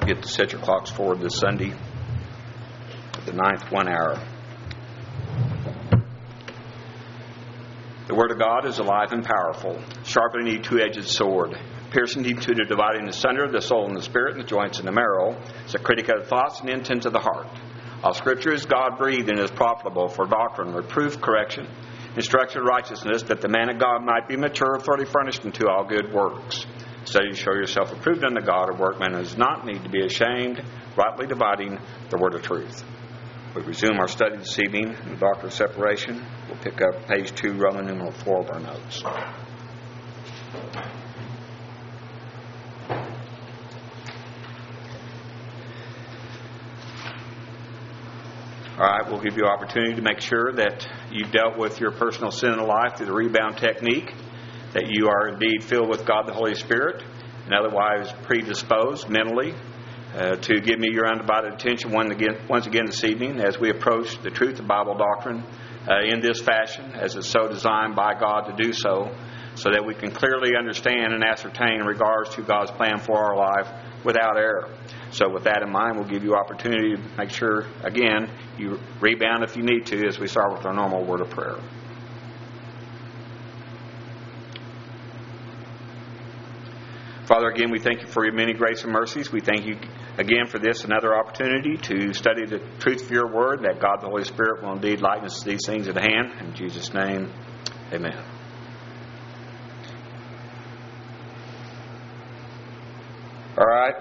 Get to set your clocks forward this Sunday at the 9th 1 hour. The Word of God is alive and powerful, sharper than any two-edged sword, piercing deep to the dividing asunder of the soul and the spirit and the joints and the marrow. It's a critic of the thoughts and intents of the heart. All Scripture is God-breathed and is profitable for doctrine, reproof, correction, instruction in righteousness, that the man of God might be mature, thoroughly furnished unto all good works. Study to show yourself approved unto God, a workman who does not need to be ashamed, rightly dividing the word of truth. We resume our study this evening in the Doctrine of Separation. We'll pick up page 2, Roman numeral 4 of our notes. All right, we'll give you opportunity to make sure that you've dealt with your personal sin in life through the rebound technique, that you are indeed filled with God the Holy Spirit, and otherwise predisposed mentally to give me your undivided attention once again this evening as we approach the truth of Bible doctrine in this fashion, as it's so designed by God to do so that we can clearly understand and ascertain in regards to God's plan for our life without error. So with that in mind, we'll give you opportunity to make sure, again, you rebound if you need to as we start with our normal word of prayer. Father, again, we thank you for your many grace and mercies. We thank you again for this, another opportunity to study the truth of your word, that God the Holy Spirit will indeed lighten us these things at hand. In Jesus' name, amen. All right.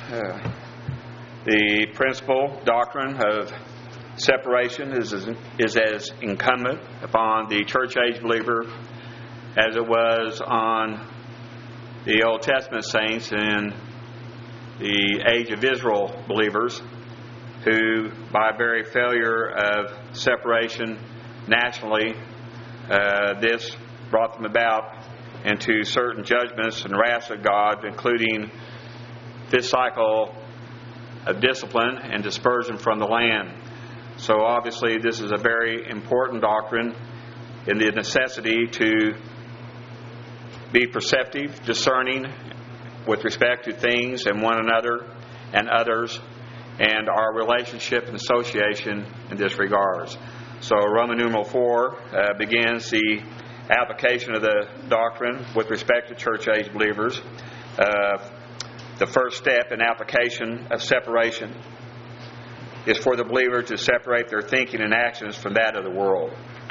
The principal doctrine of separation is as incumbent upon the church age believer as it was on the Old Testament saints and the age of Israel believers, who by very failure of separation nationally, this brought them about into certain judgments and wraths of God, including this cycle of discipline and dispersion from the land. So obviously this is a very important doctrine in the necessity to be perceptive, discerning with respect to things and one another and others, and our relationship and association in this regards. So Roman numeral 4 begins the application of the doctrine with respect to church age believers. The first step in application of separation is for the believer to separate their thinking and actions from that of the world.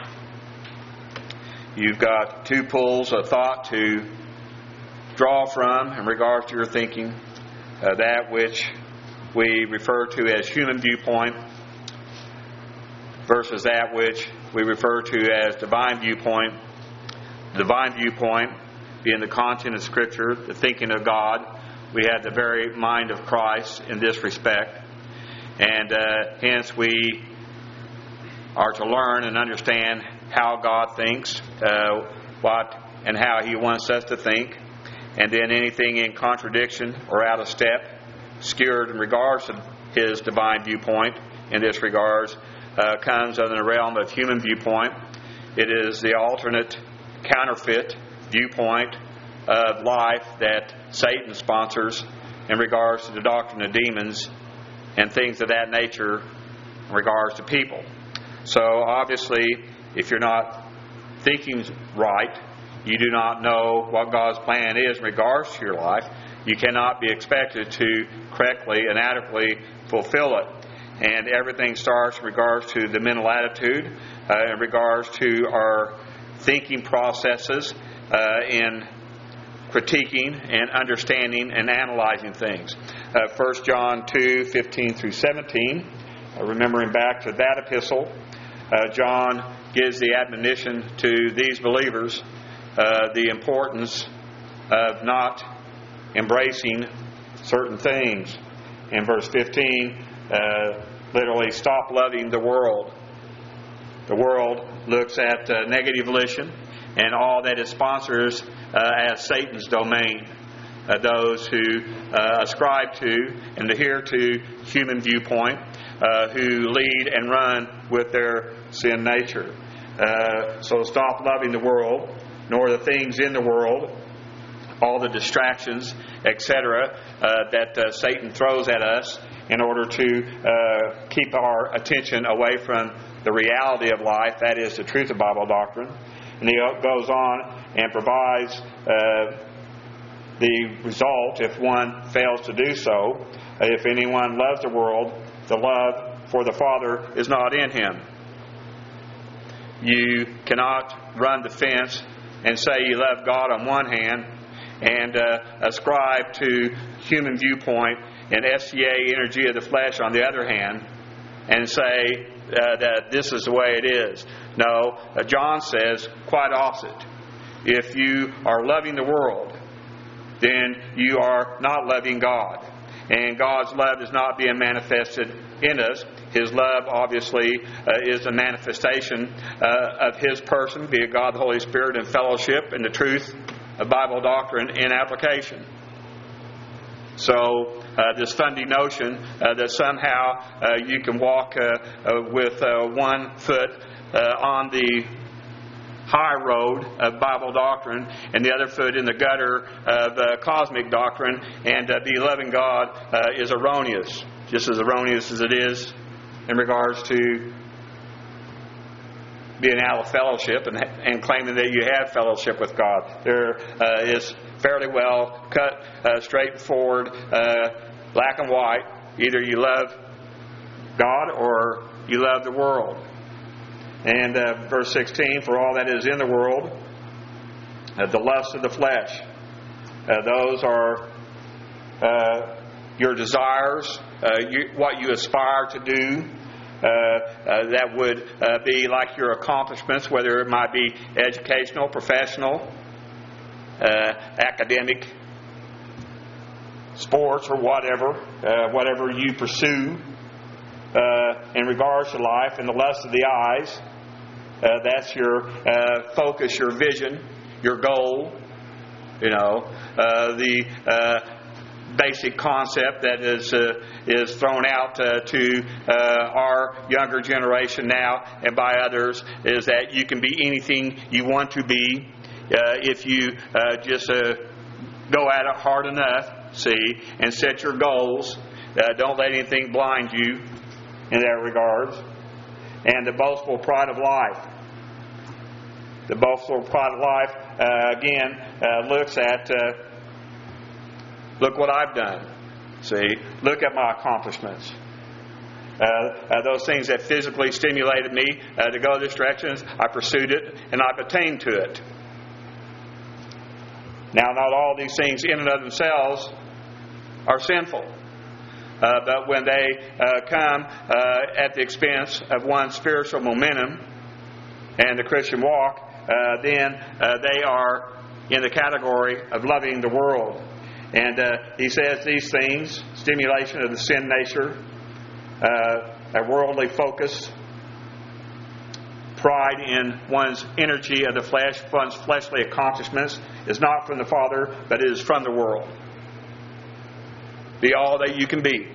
You've got two pools of thought to draw from in regards to your thinking. That which we refer to as human viewpoint versus that which we refer to as divine viewpoint. The divine viewpoint being the content of Scripture, the thinking of God. We have the very mind of Christ in this respect. And hence we are to learn and understand how God thinks, what and how He wants us to think, and then anything in contradiction or out of step, skewed in regards to His divine viewpoint in this regards, comes under the realm of human viewpoint. It is the alternate, counterfeit viewpoint of life that Satan sponsors in regards to the doctrine of demons and things of that nature in regards to people. So obviously, if you're not thinking right, you do not know what God's plan is in regards to your life. You cannot be expected to correctly and adequately fulfill it. And everything starts in regards to the mental attitude, in regards to our thinking processes, in critiquing and understanding and analyzing things. 1 John 2, 15 through 17, remembering back to that epistle, John gives the admonition to these believers, the importance of not embracing certain things. In verse 15, literally, stop loving the world. The world looks at negative volition and all that it sponsors as Satan's domain. Those who ascribe to and adhere to human viewpoint, who lead and run with their sin nature. So stop loving the world, nor the things in the world. all the distractions, etc., that Satan throws at us in order to keep our attention away from the reality of life, that is the truth of Bible doctrine. And he goes on and provides the result if one fails to do so. If anyone loves the world, the love for the Father is not in him. You cannot run the fence and say you love God on one hand and ascribe to human viewpoint and FCA energy of the flesh on the other hand and say that this is the way it is. No, John says quite opposite. If you are loving the world, then you are not loving God. And God's love is not being manifested in us. His love, obviously, is a manifestation of His person, be it God the Holy Spirit, in fellowship and the truth of Bible doctrine in application. So, this funny notion that somehow you can walk with one foot on the high road of Bible doctrine and the other foot in the gutter of cosmic doctrine and be loving God is erroneous. Just as erroneous as it is in regards to being out of fellowship and claiming that you have fellowship with God. There is fairly well cut, straightforward, black and white. Either you love God or you love the world. And verse 16, for all that is in the world, the lust of the flesh. Those are your desires, what you aspire to do. That would be like your accomplishments, whether it might be educational, professional, academic, sports, or whatever you pursue in regards to life, and the lust of the eyes. That's your focus, your vision, your goal. The basic concept that is thrown out to our younger generation now and by others is that you can be anything you want to be if you just go at it hard enough, and set your goals. Don't let anything blind you in that regard. And the boastful pride of life. The boastful pride of life, again, looks at, look what I've done. Look at my accomplishments. Those things that physically stimulated me to go this direction, I pursued it and I've attained to it. Now, not all these things in and of themselves are sinful. But when they come at the expense of one's spiritual momentum and the Christian walk, then they are in the category of loving the world. And he says these things, stimulation of the sin nature, a worldly focus, pride in one's energy of the flesh, one's fleshly accomplishments, is not from the Father, but it is from the world. Be all that you can be.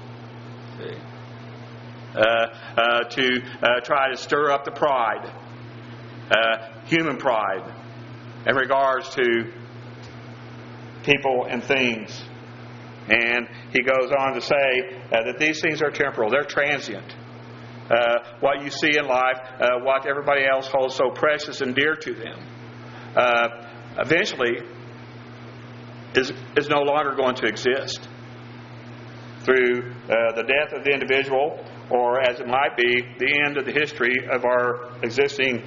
To try to stir up the pride, human pride, in regards to people and things. And he goes on to say that these things are temporal, they're transient. What you see in life, what everybody else holds so precious and dear to them, eventually is no longer going to exist. Through the death of the individual, or as it might be, the end of the history of our existing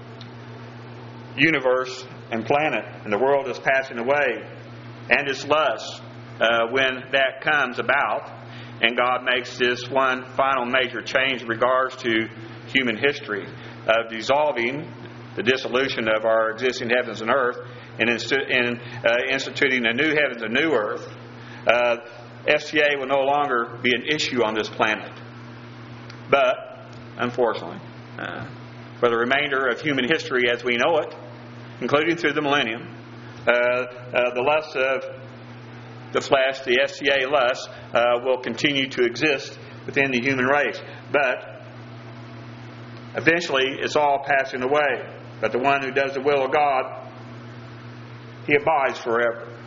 universe and planet, and the world is passing away, and its lust, when that comes about, and God makes this one final major change in regards to human history, of dissolving the dissolution of our existing heavens and earth, and instituting a new heavens and new earth. FCA will no longer be an issue on this planet. But, unfortunately, for the remainder of human history as we know it, including through the millennium, the lust of the flesh, the FCA lust, will continue to exist within the human race. But, eventually, it's all passing away. But the one who does the will of God, he abides forever.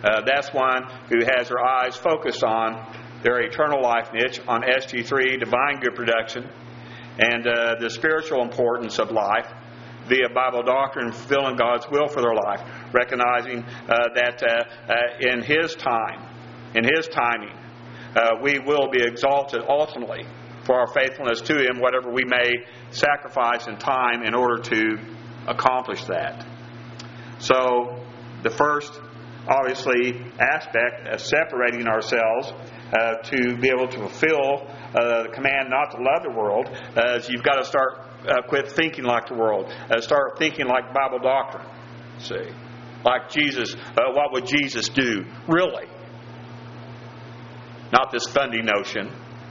That's one who has her eyes focused on their eternal life niche, on SG3, divine good production, and the spiritual importance of life via Bible doctrine, fulfilling God's will for their life, recognizing that in His time, in His timing, we will be exalted ultimately for our faithfulness to Him, whatever we may sacrifice in time in order to accomplish that. So, the first, obviously, aspect of separating ourselves to be able to fulfill the command not to love the world is you've got to start quit thinking like the world. Start thinking like Bible doctrine. See, like Jesus. What would Jesus do? Really? Not this funny notion.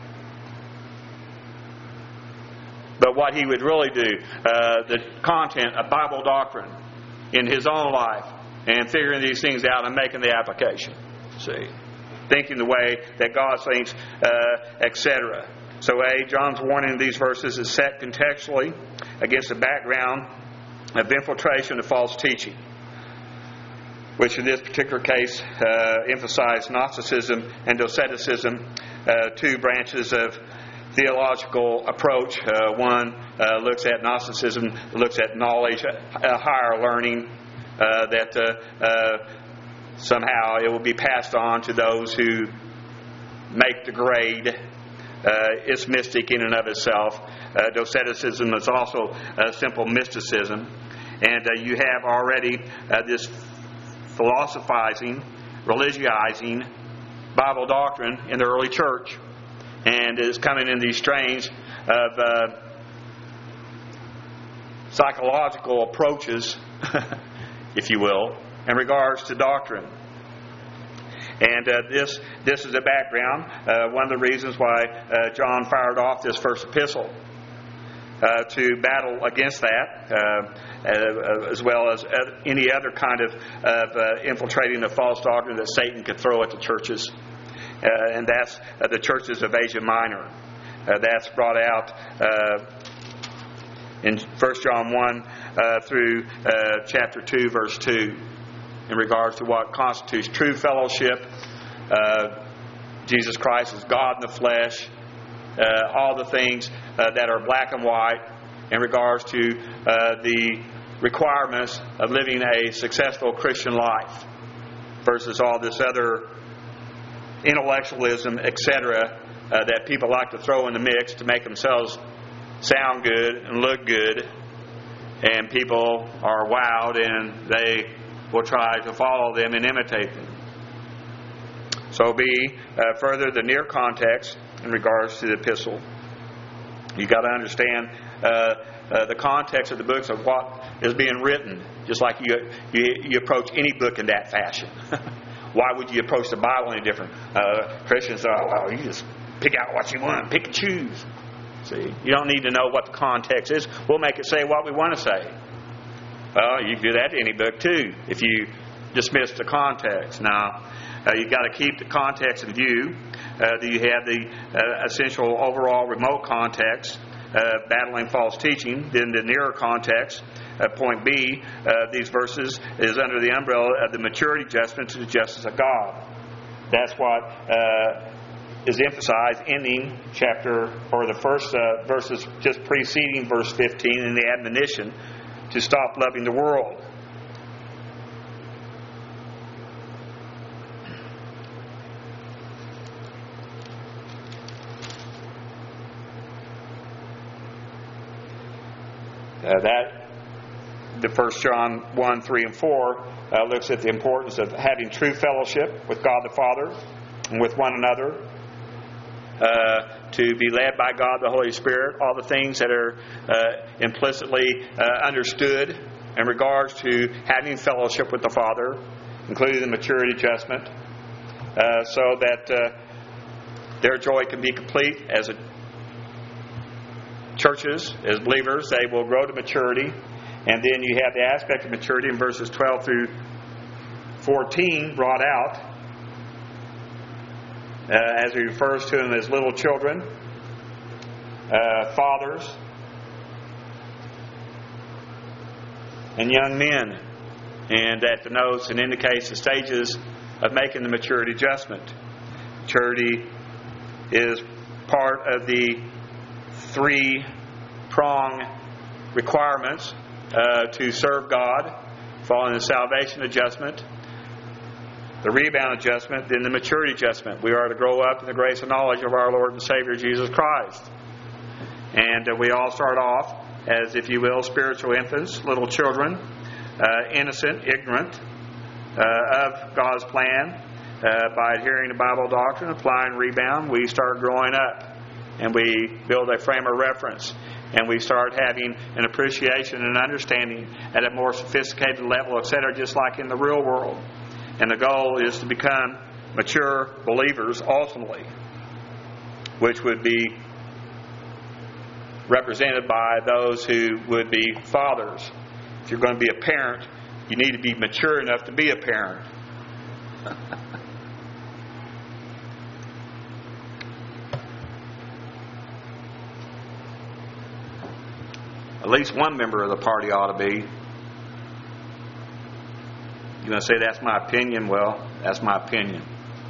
But what He would really do. The content of Bible doctrine in His own life. And figuring these things out and making the application. See? Thinking the way that God thinks, etc. So John's warning in these verses is set contextually against the background of infiltration of false teaching, which in this particular case emphasized Gnosticism and Doceticism, two branches of theological approach. One looks at Gnosticism, looks at knowledge, higher learning, that somehow it will be passed on to those who make the grade. It's mystic in and of itself. Doceticism is also simple mysticism. And you have already this philosophizing, religioizing Bible doctrine in the early church. And it is coming in these strains of psychological approaches, if you will, in regards to doctrine. And this is the background. One of the reasons why John fired off this first epistle to battle against that, as well as any other kind of infiltrating the false doctrine that Satan could throw at the churches. And that's the churches of Asia Minor. That's brought out in 1 John 1 through chapter 2, verse 2. In regards to what constitutes true fellowship, Jesus Christ is God in the flesh, all the things that are black and white in regards to the requirements of living a successful Christian life versus all this other intellectualism, etc., that people like to throw in the mix to make themselves sound good and look good, and people are wowed and they will try to follow them and imitate them. So further the near context in regards to the epistle. You've got to understand the context of the books of what is being written, just like you approach any book in that fashion. Why would you approach the Bible any different? Christians you just pick out what you want, pick and choose. See, you don't need to know what the context is. We'll make it say what we want to say. Well, you can do that to any book too, if you dismiss the context. Now, you've got to keep the context in view. You have the essential overall remote context, battling false teaching. Then the nearer context, point B, these verses is under the umbrella of the maturity adjustment to the justice of God. That's what is emphasized ending chapter, or the first verses just preceding verse 15 in the admonition to stop loving the world. The 1 John 1, 3, and 4 looks at the importance of having true fellowship with God the Father and with one another, to be led by God the Holy Spirit, all the things that are implicitly understood in regards to having fellowship with the Father, including the maturity adjustment, so that their joy can be complete as churches, as believers. They will grow to maturity. And then you have the aspect of maturity in verses 12 through 14 brought out as he refers to them as little children, fathers, and young men. And that denotes and indicates the stages of making the maturity adjustment. Maturity is part of the 3-prong requirements to serve God, following the salvation adjustment, the rebound adjustment, then the maturity adjustment. We are to grow up in the grace and knowledge of our Lord and Savior Jesus Christ. And we all start off as, if you will, spiritual infants, little children, innocent, ignorant of God's plan. By adhering to Bible doctrine, applying rebound, we start growing up, and we build a frame of reference, and we start having an appreciation and understanding at a more sophisticated level, etc., just like in the real world. And the goal is to become mature believers ultimately, which would be represented by those who would be fathers. If you're going to be a parent, you need to be mature enough to be a parent. At least one member of the party ought to be. You're going to say, that's my opinion? Well, that's my opinion.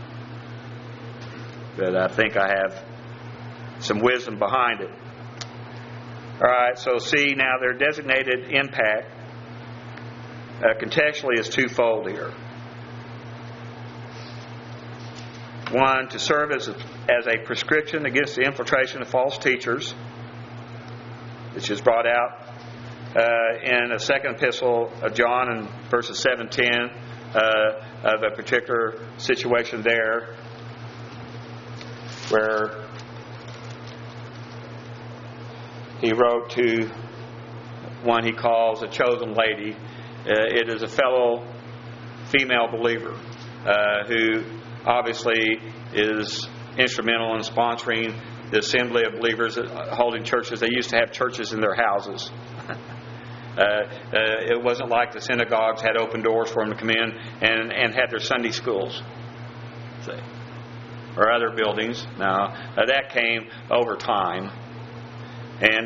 But I think I have some wisdom behind it. All right, so see, now their designated impact contextually is twofold here. One, to serve as a prescription against the infiltration of false teachers, which is brought out in the second epistle of John in verses 7 and 10 of a particular situation there where he wrote to one he calls a chosen lady. It is a fellow female believer who obviously is instrumental in sponsoring the assembly of believers holding churches. They used to have churches in their houses. It wasn't like the synagogues had open doors for them to come in and had their Sunday schools, see, or other buildings. Now, that came over time, and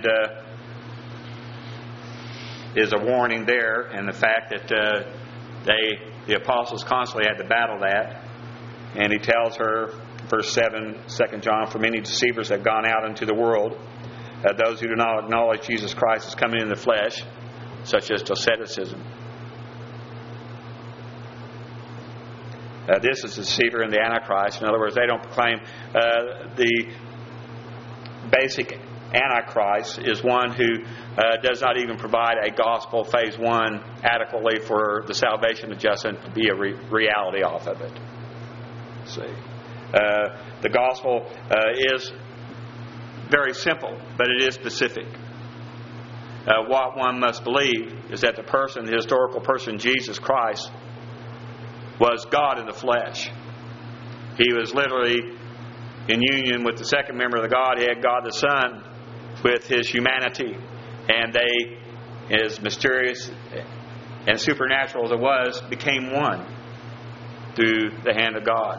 is a warning there, and the fact that the apostles constantly had to battle that. And he tells her, verse 7, 2 John, for many deceivers have gone out into the world, those who do not acknowledge Jesus Christ as coming in the flesh, such as Doceticism. This is the deceiver and the Antichrist. In other words, they don't proclaim the basic Antichrist is one who does not even provide a gospel phase 1 adequately for the salvation adjustment to be a reality off of it. See, the gospel is very simple, but it is specific. What one must believe is that the historical person, Jesus Christ, was God in the flesh. He was literally in union with the second member of the Godhead, God the Son, with His humanity. And they, as mysterious and supernatural as it was, became one through the hand of God.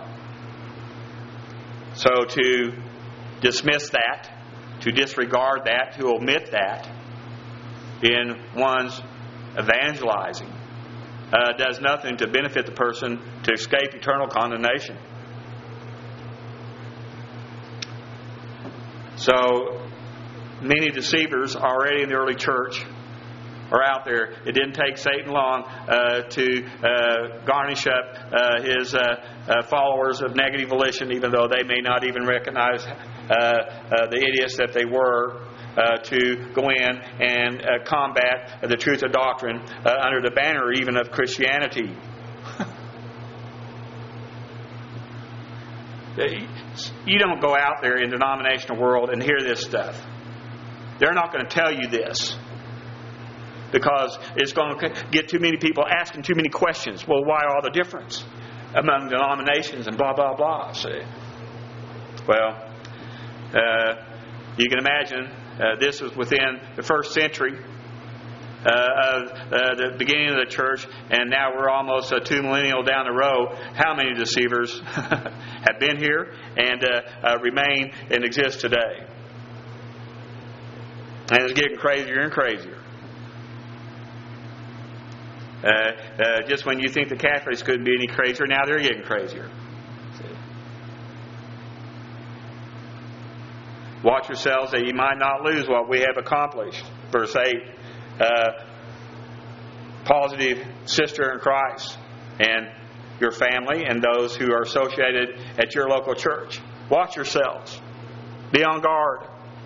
So to dismiss that, to disregard that, to omit that in one's evangelizing does nothing to benefit the person to escape eternal condemnation. So many deceivers already in the early church are out there. It didn't take Satan long to garnish up his followers of negative volition, even though they may not even recognize the idiots that they were, to go in and combat the truth of doctrine under the banner even of Christianity. You don't go out there in the denominational world and hear this stuff. They're not going to tell you this, because it's going to get too many people asking too many questions. Well, why all the difference among denominations and blah, blah, blah? See? Well, you can imagine this was within the first century of the beginning of the church, and now we're almost 2 millennia down the road. How many deceivers have been here and remain and exist today? And it's getting crazier and crazier. Just when you think the Catholics couldn't be any crazier, now they're getting crazier. See? Watch yourselves that you might not lose what we have accomplished. Verse 8. Positive sister in Christ and your family and those who are associated at your local church. Watch yourselves. Be on guard.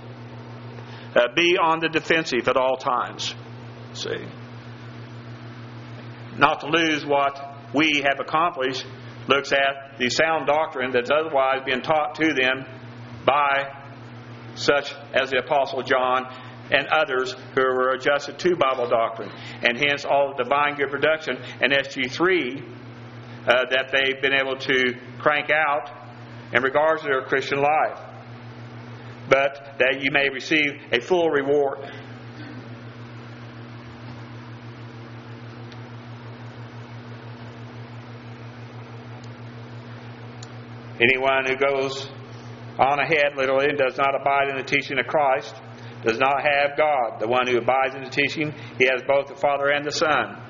Be on the defensive at all times. See? Not to lose what we have accomplished looks at the sound doctrine that's otherwise being taught to them by such as the Apostle John and others who were adjusted to Bible doctrine. And hence all the divine good production and SG3 that they've been able to crank out in regards to their Christian life. But that you may receive a full reward. Anyone who goes on ahead literally and does not abide in the teaching of Christ does not have God. The one who abides in the teaching, he has both the Father and the Son.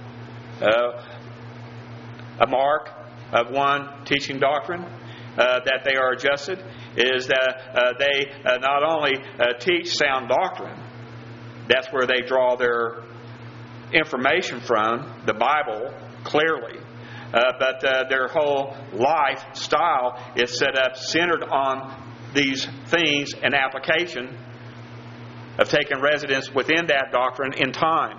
A mark of one teaching doctrine that they are adjusted is that they not only teach sound doctrine, that's where they draw their information from, the Bible, clearly. But their whole lifestyle is set up centered on these things and application of taking residence within that doctrine in time.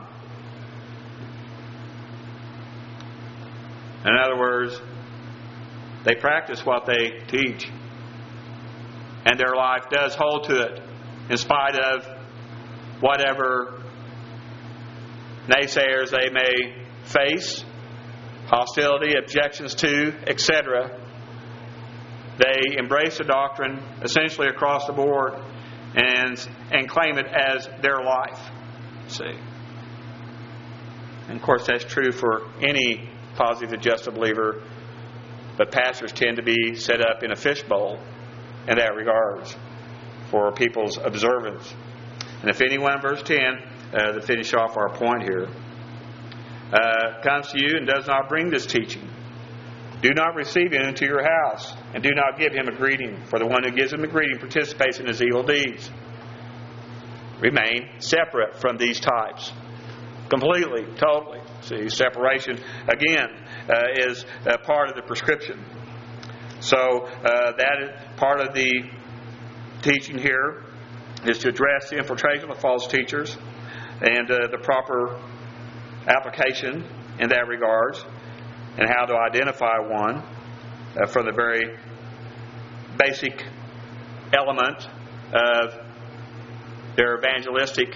In other words, they practice what they teach. And their life does hold to it in spite of whatever naysayers they may face, hostility, objections to, etc. They embrace the doctrine essentially across the board and claim it as their life. See? And of course that's true for any positive adjusted believer, but pastors tend to be set up in a fishbowl in that regards for people's observance. And if anyone, verse 10, to finish off our point here, comes to you and does not bring this teaching, do not receive him into your house, and do not give him a greeting, for the one who gives him a greeting participates in his evil deeds. Remain separate from these types. Completely, totally. See, separation, again, is part of the prescription. So, that is part of the teaching here is to address the infiltration of false teachers and the proper application in that regards, and how to identify one from the very basic element of their evangelistic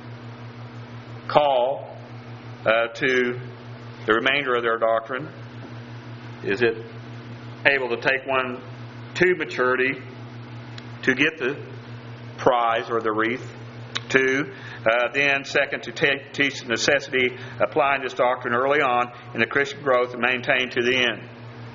call to the remainder of their doctrine. Is it able to take one to maturity to get the prize or the wreath? Then second, to teach the necessity of applying this doctrine early on in the Christian growth and maintain to the end.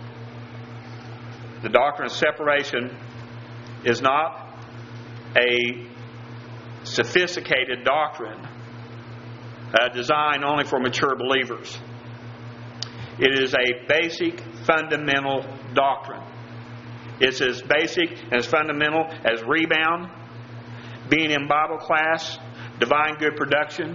The doctrine of separation is not a sophisticated doctrine designed only for mature believers. It is a basic, fundamental doctrine. It's as basic and as fundamental as rebound, being in Bible class, divine good production.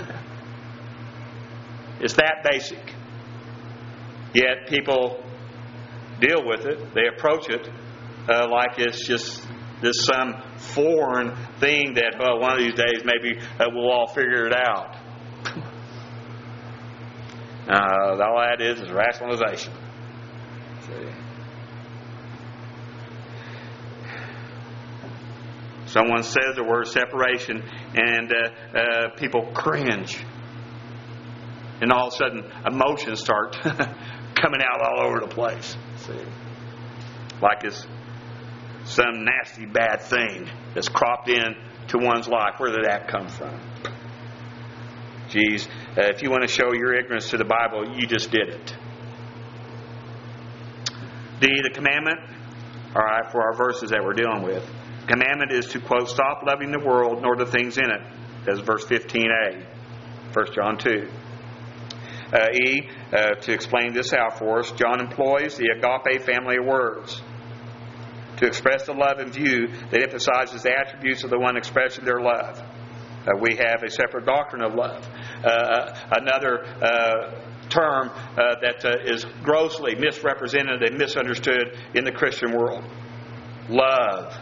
It's that basic. Yet people deal with it. They approach it like it's just this some foreign thing that, well, one of these days maybe we'll all figure it out. All that is rationalization. See? Someone says the word separation and people cringe. And all of a sudden emotions start coming out all over the place. See? Like it's some nasty bad thing that's cropped in to one's life. Where did that come from? Geez, if you want to show your ignorance to the Bible, you just did it. The commandment, all right, for our verses that we're dealing with. Commandment is to, quote, stop loving the world nor the things in it. That's verse 15a, 1 John 2. To explain this out for us, John employs the agape family of words to express the love and view that emphasizes the attributes of the one expressing their love. We have a separate doctrine of love. Another term that is grossly misrepresented and misunderstood in the Christian world. Love.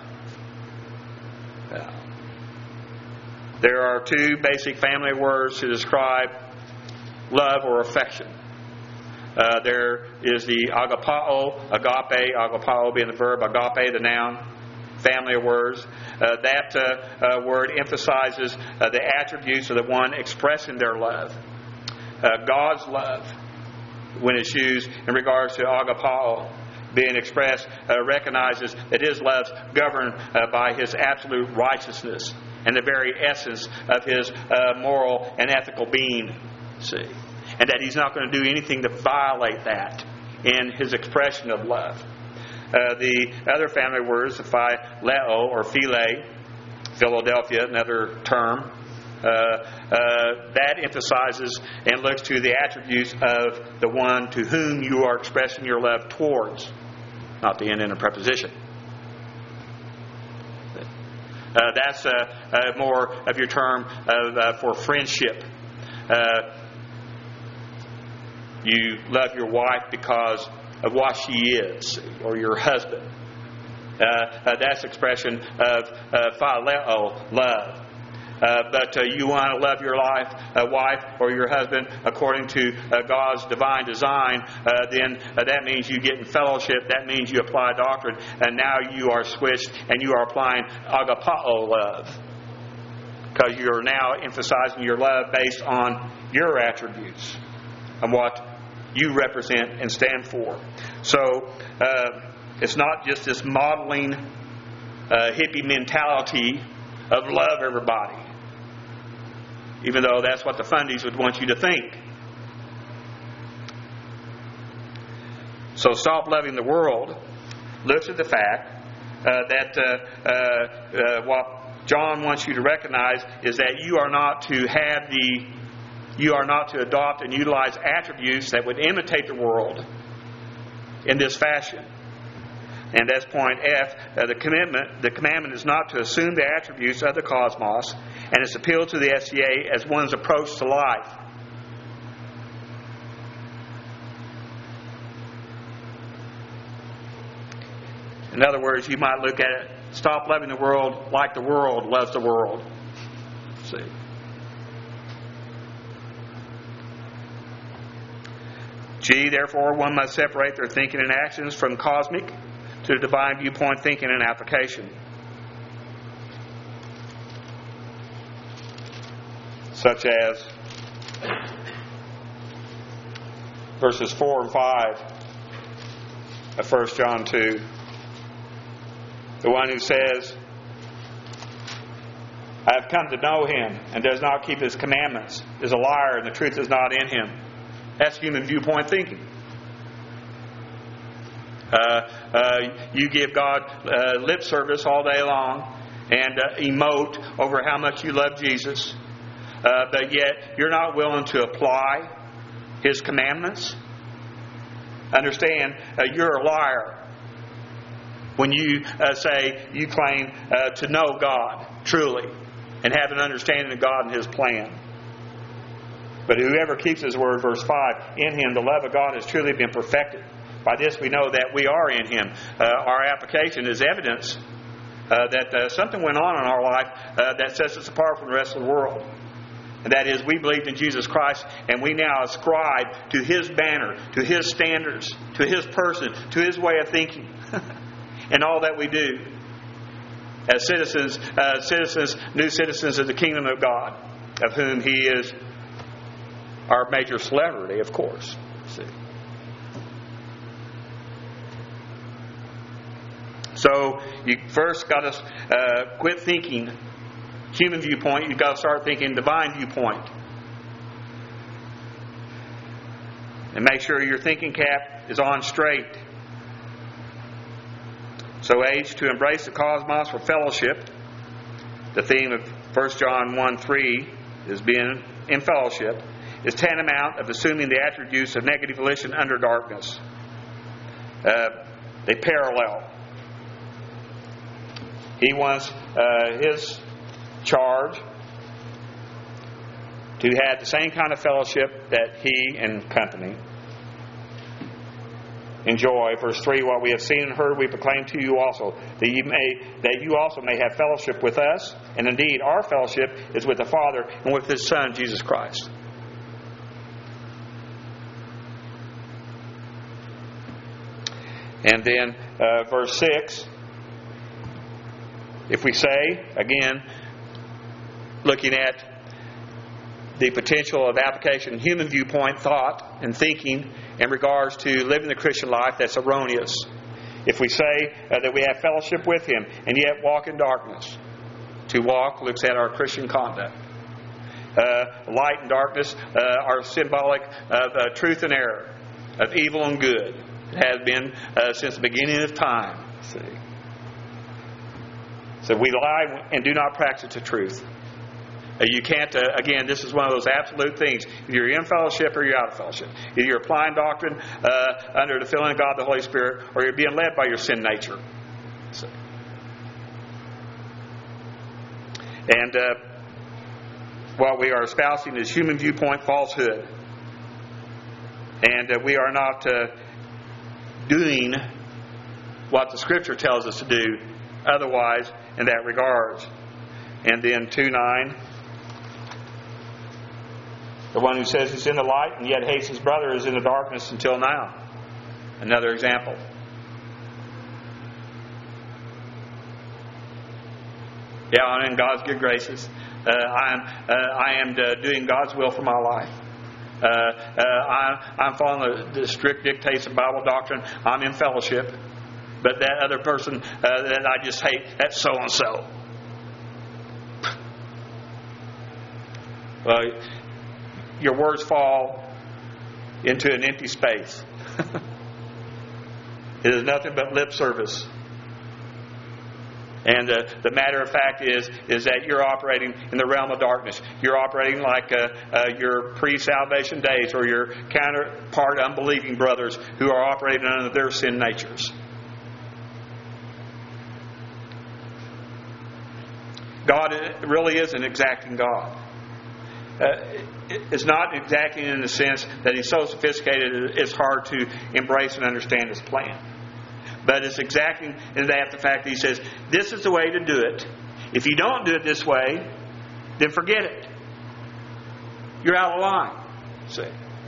There are two basic family words to describe love or affection. There is the agapao being the verb, agape the noun, family of words. That word emphasizes the attributes of the one expressing their love. God's love, when it's used in regards to agapao being expressed, recognizes that His love is governed by His absolute righteousness and the very essence of His moral and ethical being. See, and that He's not going to do anything to violate that in His expression of love. The other family words, phileo or phile, Philadelphia, another term, that emphasizes and looks to the attributes of the one to whom you are expressing your love towards, not the end in a preposition. That's more of your term for friendship. You love your wife because of what she is, or your husband. That's expression of phileo, love. But you want to love your wife or your husband according to God's divine design, then that means you get in fellowship. That means you apply doctrine. And now you are switched and you are applying agapao love. Because you are now emphasizing your love based on your attributes and what you represent and stand for. So it's not just this modeling hippie mentality of love everybody, even though that's what the fundies would want you to think. So stop loving the world looks at the fact that what John wants you to recognize is that you are not to adopt and utilize attributes that would imitate the world in this fashion. And that's point F. The commandment is not to assume the attributes of the cosmos, and its appeal to the SCA as one's approach to life. In other words, you might look at it, stop loving the world like the world loves the world. See? G, therefore, one must separate their thinking and actions from cosmic to divine viewpoint thinking and application. Such as verses 4 and 5 of 1 John 2. The one who says, I have come to know Him and does not keep His commandments is a liar, and the truth is not in him. That's human viewpoint thinking. You give God lip service all day long and emote over how much you love Jesus, but yet you're not willing to apply His commandments. Understand, you're a liar when you say you claim to know God truly and have an understanding of God and His plan. But whoever keeps His word, verse 5, in Him the love of God has truly been perfected. By this we know that we are in Him. Our application is evidence that something went on in our life that sets us apart from the rest of the world. And that is, we believed in Jesus Christ, and we now ascribe to His banner, to His standards, to His person, to His way of thinking, in all that we do. As citizens, new citizens of the kingdom of God, of whom He is our major celebrity, of course. See. So you first got to quit thinking human viewpoint. You've got to start thinking divine viewpoint. And make sure your thinking cap is on straight. So H, to embrace the cosmos for fellowship. The theme of 1 John 1:3 is being in fellowship. is tantamount of assuming the attributes of negative volition under darkness. They parallel. He wants his charge to have the same kind of fellowship that he and company enjoy. Verse 3, what we have seen and heard we proclaim to you also, that you also may have fellowship with us. And indeed, our fellowship is with the Father and with His Son, Jesus Christ. And then verse 6, if we say, again, looking at the potential of application, human viewpoint, thought, and thinking in regards to living the Christian life, that's erroneous. If we say that we have fellowship with Him and yet walk in darkness, to walk looks at our Christian conduct. Light and darkness are symbolic of truth and error, of evil and good. It has been since the beginning of time. See? So we lie and do not practice the truth. You can't, again, this is one of those absolute things. Either you're in fellowship or you're out of fellowship. Either you're applying doctrine under the filling of God the Holy Spirit, or you're being led by your sin nature. So. And what we are espousing is human viewpoint falsehood. And we are not doing what the Scripture tells us to do otherwise in that regard. And then 2:9. The one who says he's in the light and yet hates his brother is in the darkness until now. Another example. Yeah, I'm in God's good graces. I am doing God's will for my life. I'm following the strict dictates of Bible doctrine. I'm in fellowship. But that other person that I just hate, that's so-and-so. Well, your words fall into an empty space. It is nothing but lip service. And the matter of fact is that you're operating in the realm of darkness. You're operating like your pre-salvation days or your counterpart unbelieving brothers who are operating under their sin natures. God really is an exacting God. It's not exacting in the sense that He's so sophisticated it's hard to embrace and understand His plan. But it's exacting in that the fact that He says, this is the way to do it. If you don't do it this way, then forget it. You're out of line. See?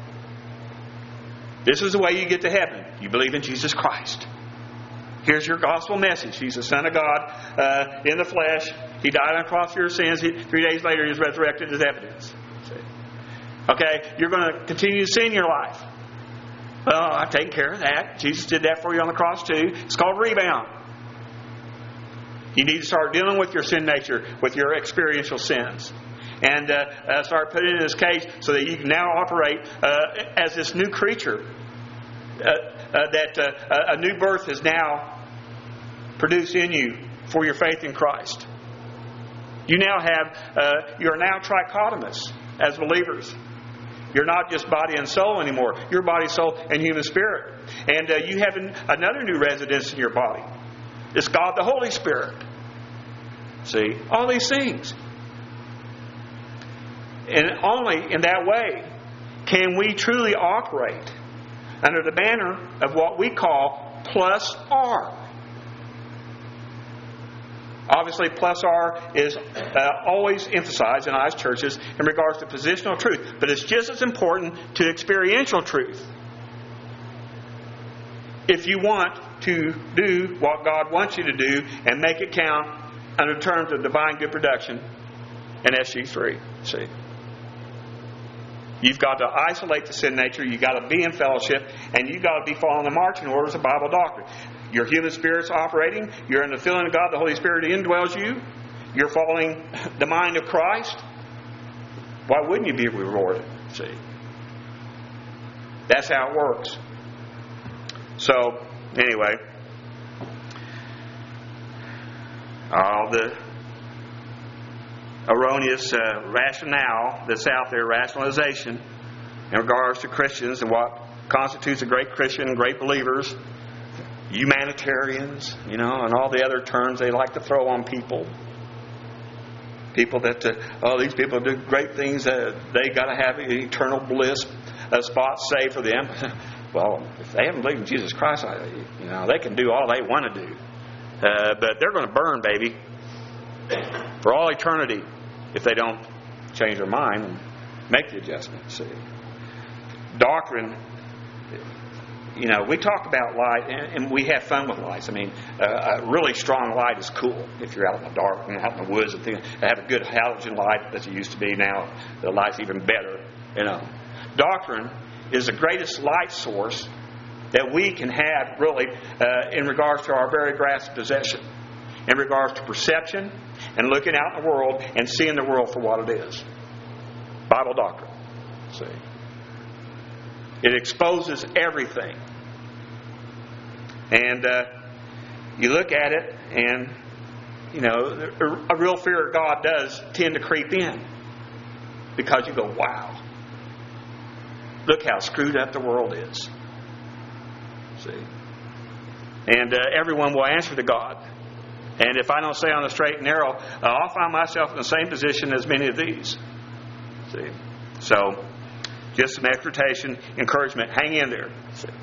This is the way you get to heaven. You believe in Jesus Christ. Here's your gospel message. He's the Son of God in the flesh. He died on the cross for your sins. 3 days later, He was resurrected as evidence. See? Okay, you're going to continue to sin in your life. Well, I've taken care of that. Jesus did that for you on the cross too. It's called rebound. You need to start dealing with your sin nature, with your experiential sins. And start putting it in this case so that you can now operate as this new creature. That a new birth is now produced in you for your faith in Christ. You are now trichotomous as believers. You're not just body and soul anymore. You're body, soul, and human spirit. And you have another new residence in your body. It's God the Holy Spirit. See? All these things. And only in that way can we truly operate under the banner of what we call plus R. Obviously, plus R is always emphasized in I's churches in regards to positional truth. But it's just as important to experiential truth. If you want to do what God wants you to do and make it count under terms of divine good production in SG3. See? You've got to isolate the sin nature. You've got to be in fellowship. And you've got to be following the marching orders of Bible doctrine. Your human spirit's operating. You're in the filling of God. The Holy Spirit indwells you. You're following the mind of Christ. Why wouldn't you be rewarded? See? That's how it works. So, anyway. All the erroneous rationale that's out there, rationalization, in regards to Christians and what constitutes a great Christian and great believers. Humanitarians, and all the other terms they like to throw on people. People that, these people do great things. They got to have eternal bliss, a spot saved for them. Well, if they haven't believed in Jesus Christ, they can do all they want to do. But they're going to burn, baby, for all eternity if they don't change their mind and make the adjustment. See, doctrine. We talk about light, and we have fun with lights. I mean, a really strong light is cool if you're out in the dark and out in the woods and things. Have a good halogen light as it used to be. Now the light's even better. Doctrine is the greatest light source that we can have, really, in regards to our very grasp possession, in regards to perception and looking out in the world and seeing the world for what it is. Bible doctrine. See. It exposes everything. And you look at it and, a real fear of God does tend to creep in. Because you go, wow. Look how screwed up the world is. See? And everyone will answer to God. And if I don't stay on the straight and narrow, I'll find myself in the same position as many of these. See? So, just some exhortation, encouragement. Hang in there.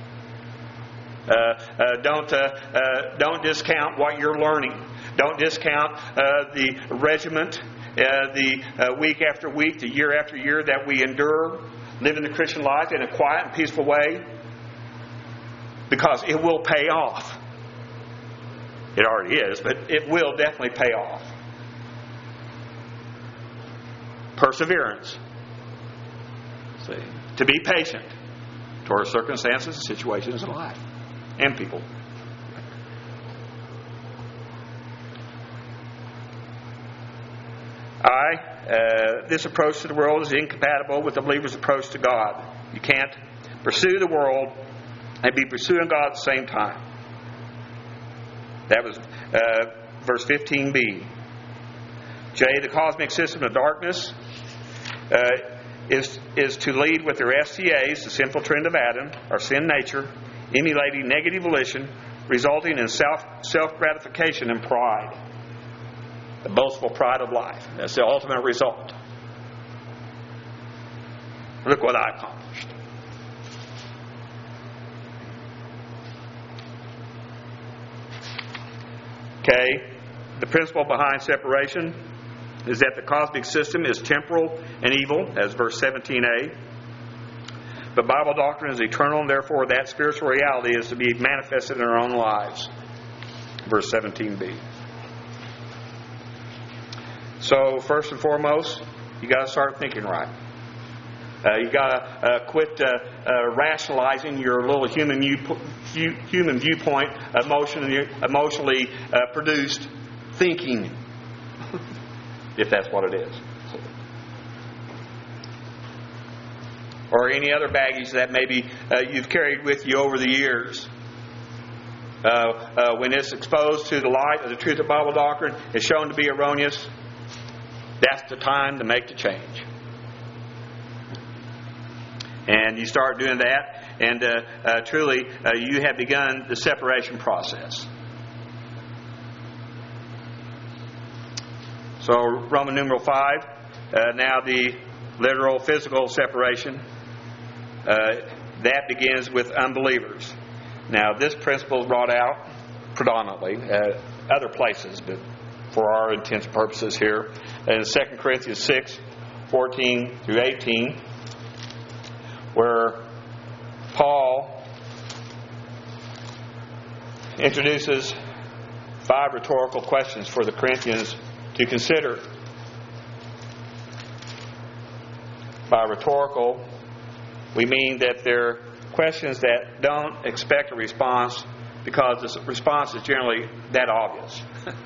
Don't discount what you're learning. Don't discount the regiment, the week after week, the year after year that we endure, living the Christian life in a quiet and peaceful way, because it will pay off. It already is, but it will definitely pay off. Perseverance. To be patient towards circumstances and situations in life and people. This approach to the world is incompatible with the believer's approach to God. You can't pursue the world and be pursuing God at the same time. That was verse 15b. J, the cosmic system of darkness is to lead with their STAs, the sinful trend of Adam, or sin nature, emulating negative volition, resulting in self-gratification and pride. The boastful pride of life. That's the ultimate result. Look what I accomplished. Okay, the principle behind separation is that the cosmic system is temporal and evil, as verse 17a. But Bible doctrine is eternal, and therefore that spiritual reality is to be manifested in our own lives. Verse 17b. So, first and foremost, you got to start thinking right. You got to quit rationalizing your little human viewpoint, emotionally produced thinking, if that's what it is, or any other baggage that maybe you've carried with you over the years. When it's exposed to the light of the truth of Bible doctrine, it's shown to be erroneous. That's the time to make the change. And you start doing that, and truly you have begun the separation process. So Roman numeral 5, now the literal physical separation, that begins with unbelievers. Now this principle is brought out predominantly at other places, but for our intents and purposes here, in 2 Corinthians 6, 14 through 18, where Paul introduces 5 rhetorical questions for the Corinthians to consider. By rhetorical, we mean that they're questions that don't expect a response because the response is generally that obvious.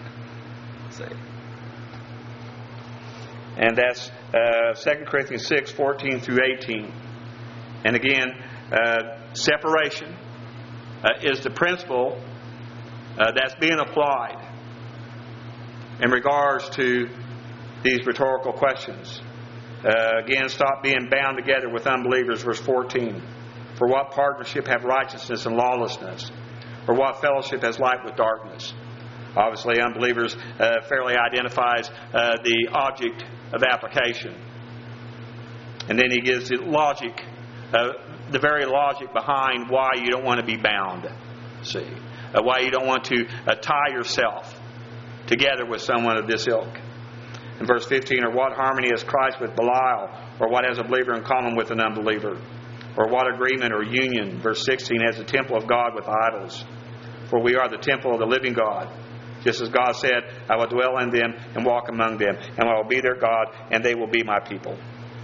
And that's 2 Corinthians 6, 14 through 18. And again, separation is the principle that's being applied in regards to these rhetorical questions. Again, stop being bound together with unbelievers, verse 14. For what partnership have righteousness and lawlessness? Or what fellowship has light with darkness? Obviously, unbelievers fairly identifies the object of application. And then he gives the logic, the very logic behind why you don't want to be bound. See, why you don't want to tie yourself together with someone of this ilk. In verse 15, or what harmony has Christ with Belial? Or what has a believer in common with an unbeliever? Or what agreement or union, verse 16, has the temple of God with idols? For we are the temple of the living God. Just as God said, I will dwell in them and walk among them, and I will be their God, and they will be my people.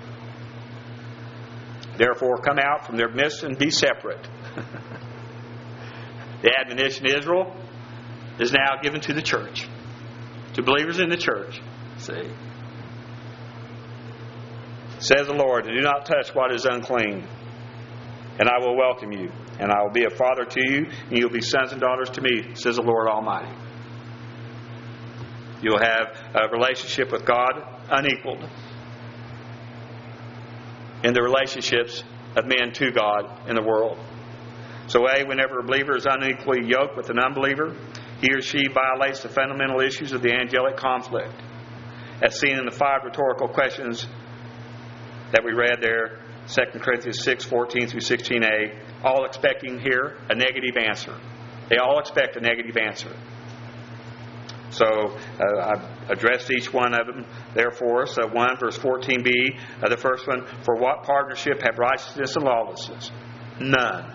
Therefore, come out from their midst and be separate. The admonition to Israel is now given to the church, to believers in the church. See, says the Lord, do not touch what is unclean, and I will welcome you, and I will be a father to you, and you will be sons and daughters to me, says the Lord Almighty. You'll have a relationship with God unequaled in the relationships of men to God in the world. So whenever a believer is unequally yoked with an unbeliever, he or she violates the fundamental issues of the angelic conflict, as seen in the 5 rhetorical questions that we read there, 2 Corinthians 6:14 through 16a, all expecting here a negative answer. They all expect a negative answer. So I've addressed each one of them there for us. 1, verse 14b, the first one, for what partnership have righteousness and lawlessness? None.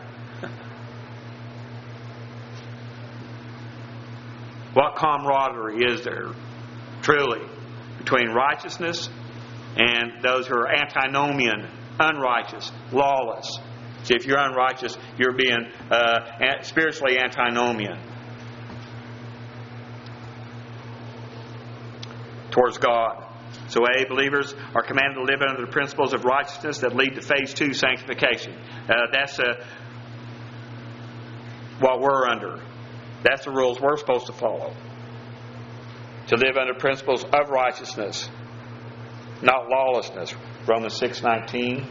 What camaraderie is there, truly, between righteousness and those who are antinomian, unrighteous, lawless? See, if you're unrighteous, you're being spiritually antinomian towards God. So believers are commanded to live under the principles of righteousness that lead to phase 2, sanctification. That's what we're under. That's the rules we're supposed to follow. To live under principles of righteousness, not lawlessness. Romans 6:19.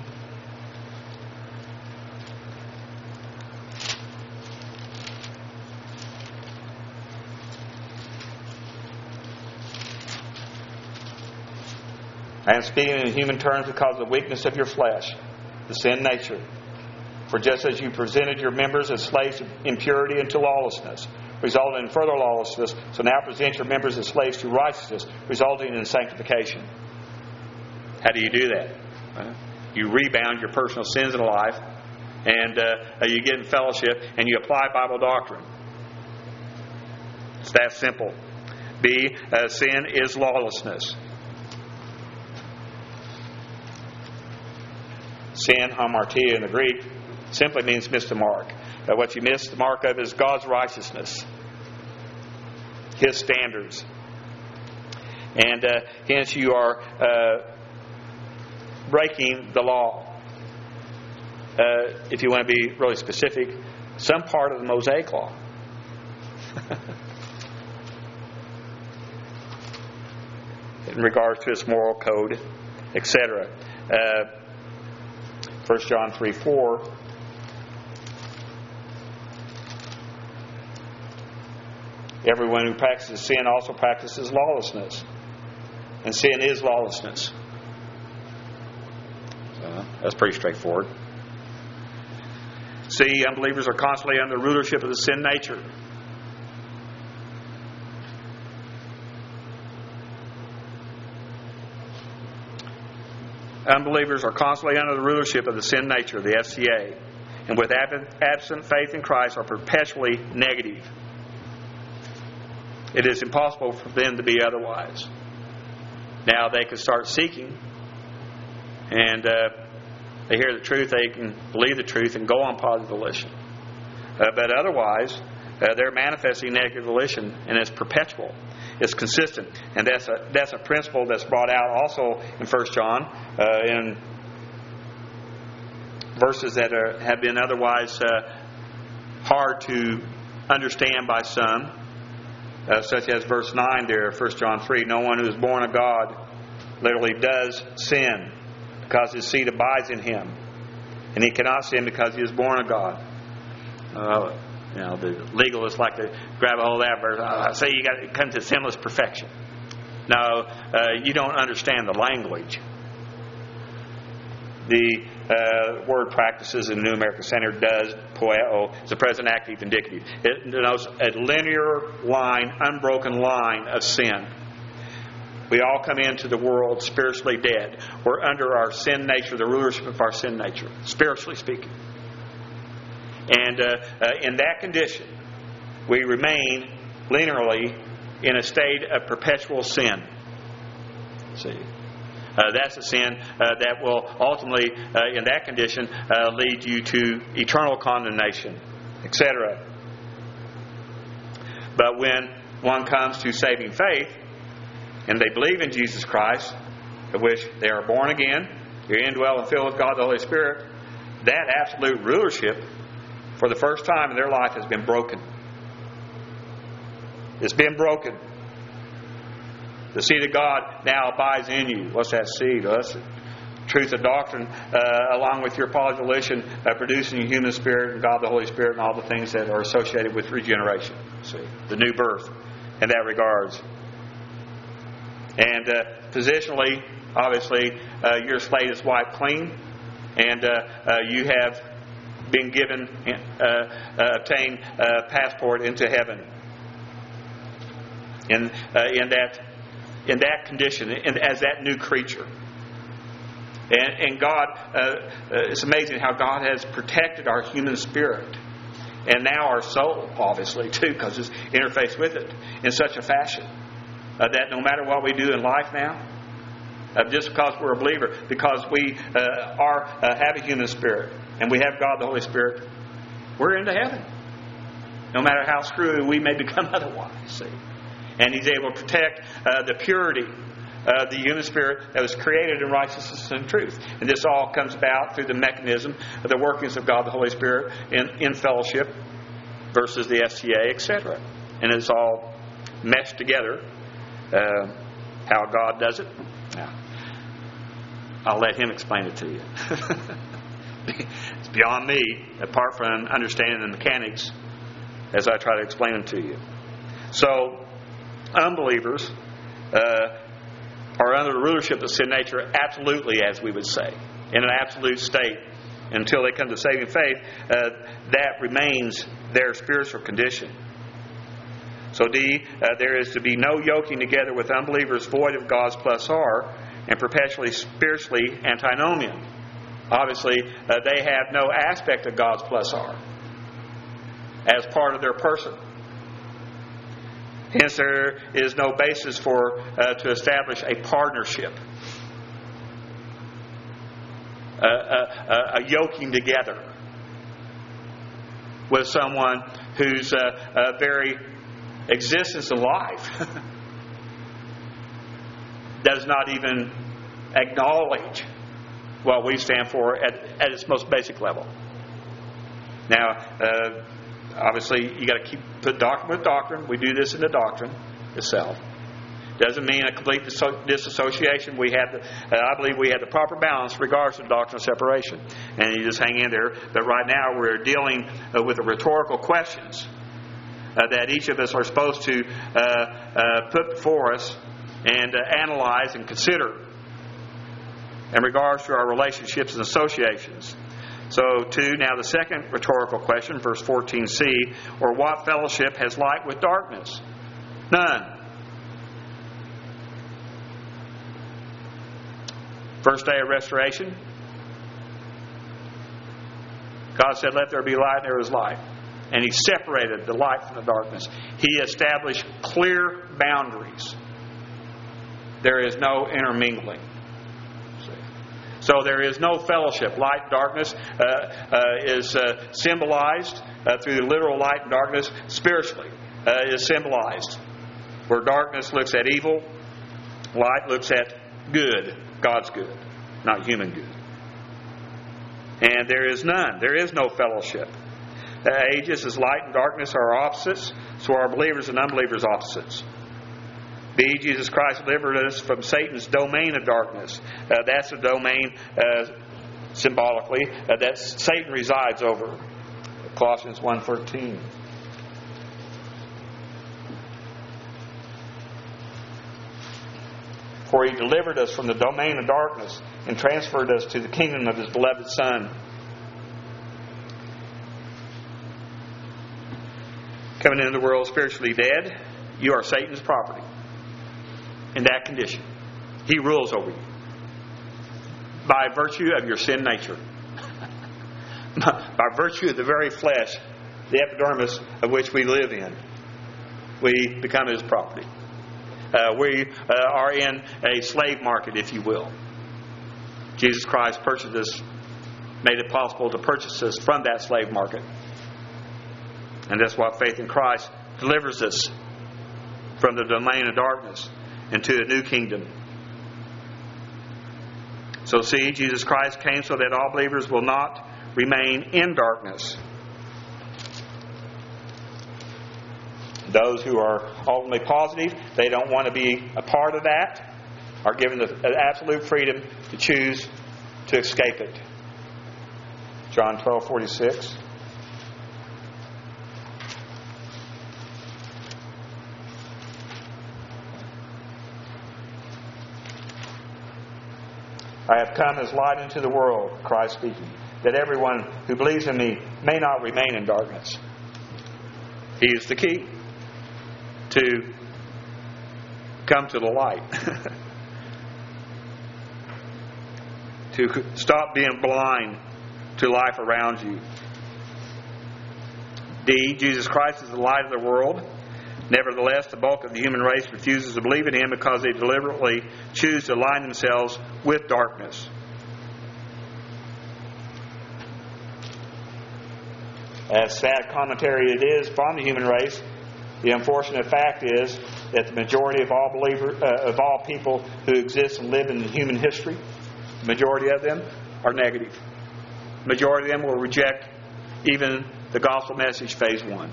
I am speaking in human terms because of the weakness of your flesh, the sin nature. For just as you presented your members as slaves to impurity and to lawlessness, resulting in further lawlessness, so now present your members as slaves to righteousness, resulting in sanctification. How do you do that? You rebound your personal sins in life, and you get in fellowship, and you apply Bible doctrine. It's that simple. B, sin is lawlessness. Sin, hamartia in the Greek, simply means miss the mark. What you miss the mark of is God's righteousness, His standards. And hence you are breaking the law. If you want to be really specific, some part of the Mosaic law. In regards to its moral code, etc. 1 John 3:4. Everyone who practices sin also practices lawlessness. And sin is lawlessness. So that's pretty straightforward. See, unbelievers are constantly under the rulership of the sin nature. Unbelievers are constantly under the rulership of the sin nature, the FCA, and with absent faith in Christ are perpetually negative. It is impossible for them to be otherwise. Now they can start seeking, and they hear the truth, they can believe the truth and go on positive volition. But otherwise, they're manifesting negative volition, and it's perpetual. It's consistent, and that's a principle that's brought out also in 1 John in verses that have been otherwise hard to understand by some, such as verse 9 there, 1 John 3. No one who is born of God literally does sin. because his seed abides in him. And he cannot sin because he is born of God. The legalists like to grab a hold of that verse. Say you got to come to sinless perfection. No, you don't understand the language. The word practices in the New American Standard does poeo. It's a present active indicative. It denotes a linear line, unbroken line of sin. We all come into the world spiritually dead. We're under our sin nature, the rulership of our sin nature, spiritually speaking. And in that condition, we remain linearly in a state of perpetual sin. See, that's a sin that will ultimately, in that condition, lead you to eternal condemnation, etc. But when one comes to saving faith, and they believe in Jesus Christ, of which they are born again, you're indwelled and filled with God the Holy Spirit, that absolute rulership, for the first time in their life, has been broken. It's been broken. The seed of God now abides in you. What's that seed? Well, that's the truth of doctrine, along with your polyvolition, producing a human spirit and God the Holy Spirit and all the things that are associated with regeneration. See, the new birth in that regards. And positionally, obviously, your slate is wiped clean, and you have been given, obtained a passport into heaven. In that condition, as that new creature. And God, it's amazing how God has protected our human spirit, and now our soul, obviously, too, because it's interfaced with it in such a fashion that no matter what we do in life now, just because we're a believer, because we have a human spirit, and we have God the Holy Spirit, we're into heaven. No matter how screwy we may become otherwise, see. And He's able to protect the purity of the human spirit that was created in righteousness and truth. And this all comes about through the mechanism of the workings of God the Holy Spirit in fellowship versus the FCA, etc. And it's all meshed together. How God does it. Now, I'll let Him explain it to you. It's beyond me, apart from understanding the mechanics as I try to explain them to you. So, unbelievers are under the rulership of sin nature, absolutely, as we would say, in an absolute state. Until they come to saving faith, that remains their spiritual condition. So D, there is to be no yoking together with unbelievers void of God's plus R and perpetually spiritually antinomian. Obviously, they have no aspect of God's plus R as part of their person. Hence, there is no basis for to establish a partnership, a yoking together with someone whose very existence in life does not even acknowledge what we stand for at its most basic level. Now, obviously, you got to put doctrine with doctrine. We do this in the doctrine itself. Doesn't mean a complete disassociation. I believe we have the proper balance in regards to the doctrine of separation. And you just hang in there. But right now we're dealing with the rhetorical questions that each of us are supposed to put before us and analyze and consider in regards to our relationships and associations. So, now the second rhetorical question, verse 14c, or what fellowship has light with darkness? None. First day of restoration, God said, let there be light, and there was light. And He separated the light from the darkness. He established clear boundaries. There is no intermingling. So there is no fellowship. Light and darkness is symbolized through the literal light and darkness. Spiritually is symbolized. Where darkness looks at evil, light looks at good. God's good, not human good. And there is none. There is no fellowship. Ages as light and darkness are opposites, so are believers and unbelievers opposites. B, Jesus Christ delivered us from Satan's domain of darkness. That's a domain, symbolically, that Satan resides over. Colossians 1:13. For He delivered us from the domain of darkness and transferred us to the kingdom of His beloved Son. Coming into the world spiritually dead, you are Satan's property. In that condition, he rules over you by virtue of your sin nature, by virtue of the very flesh, the epidermis of which we live in. We become his property. We are in a slave market, if you will. Jesus Christ purchased us, made it possible to purchase us from that slave market. And that's why faith in Christ delivers us from the domain of darkness into a new kingdom. So see, Jesus Christ came so that all believers will not remain in darkness. Those who are ultimately positive, they don't want to be a part of that, are given the absolute freedom to choose to escape it. John 12:46. I have come as light into the world, Christ speaking, that everyone who believes in me may not remain in darkness. He is the key to come to the light. To stop being blind to life around you. D, Jesus Christ is the light of the world. Nevertheless, the bulk of the human race refuses to believe in Him because they deliberately choose to align themselves with darkness. As sad commentary it is from the human race, the unfortunate fact is that the majority of all people who exist and live in human history, the majority of them are negative. The majority of them will reject even the gospel message, phase 1.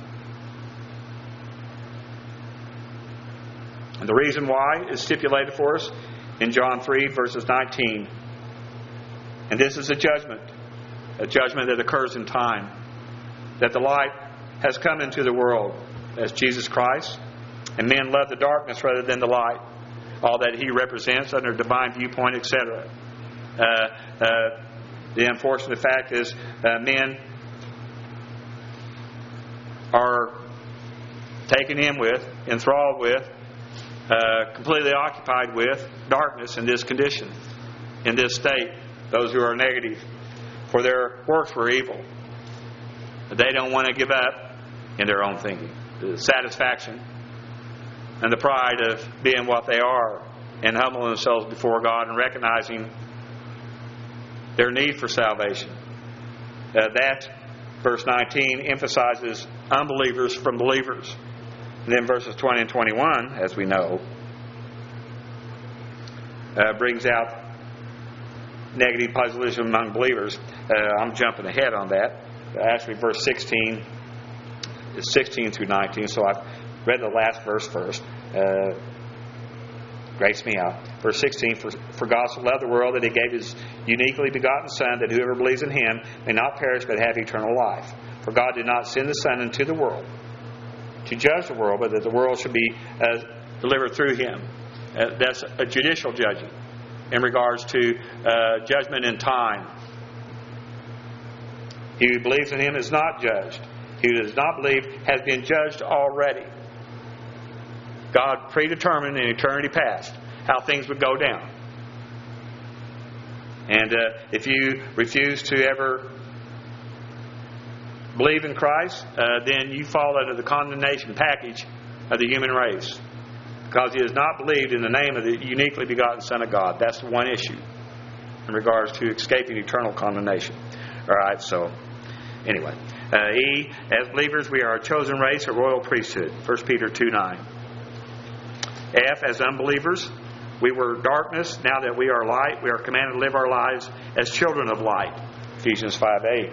And the reason why is stipulated for us in John 3, verses 19. And this is a judgment that occurs in time. That the light has come into the world as Jesus Christ, and men love the darkness rather than the light. All that He represents under divine viewpoint, etc. The unfortunate fact is men are taken in with, enthralled with, completely occupied with darkness in this condition, in this state. Those who are negative, for their works were evil. They don't want to give up in their own thinking. The satisfaction and the pride of being what they are and humbling themselves before God and recognizing their need for salvation. That, verse 19, emphasizes unbelievers from believers. And then verses 20 and 21, as we know, brings out negative positivism among believers. I'm jumping ahead on that. Actually, verse 16 is 16 through 19, so I've read the last verse first. Grace me out. Verse 16, for God so loved the world that He gave His uniquely begotten Son, that whoever believes in Him may not perish but have eternal life. For God did not send the Son into the world to judge the world, but that the world should be delivered through Him. That's a judicial judging in regards to judgment in time. He who believes in Him is not judged. He who does not believe has been judged already. God predetermined in eternity past how things would go down. And if you refuse to ever believe in Christ, then you fall under the condemnation package of the human race. Because he has not believed in the name of the uniquely begotten Son of God. That's the one issue in regards to escaping eternal condemnation. Alright, so anyway. E, as believers, we are a chosen race, a royal priesthood. 1 Peter 2:9. F, as unbelievers, we were darkness. Now that we are light, we are commanded to live our lives as children of light. Ephesians 5:8.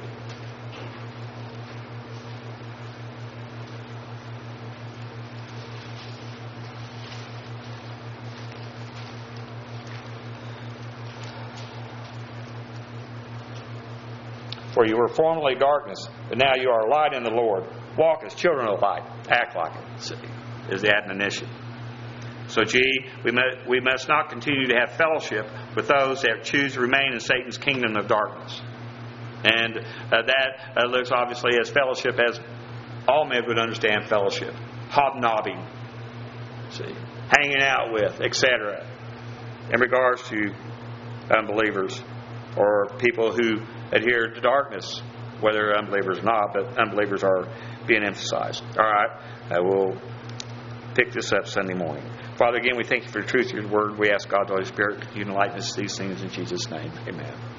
For you were formerly darkness, but now you are light in the Lord. Walk as children of light. Act like it, see, is the admonition. So, we must not continue to have fellowship with those that choose to remain in Satan's kingdom of darkness. And that looks obviously as fellowship as all men would understand fellowship. Hobnobbing, see, hanging out with, etc. In regards to unbelievers or people who adhere to darkness, whether unbelievers or not, but unbelievers are being emphasized. All right, we'll pick this up Sunday morning. Father, again, we thank you for the truth of your word. We ask God, the Holy Spirit, to enlighten us to these things in Jesus' name. Amen.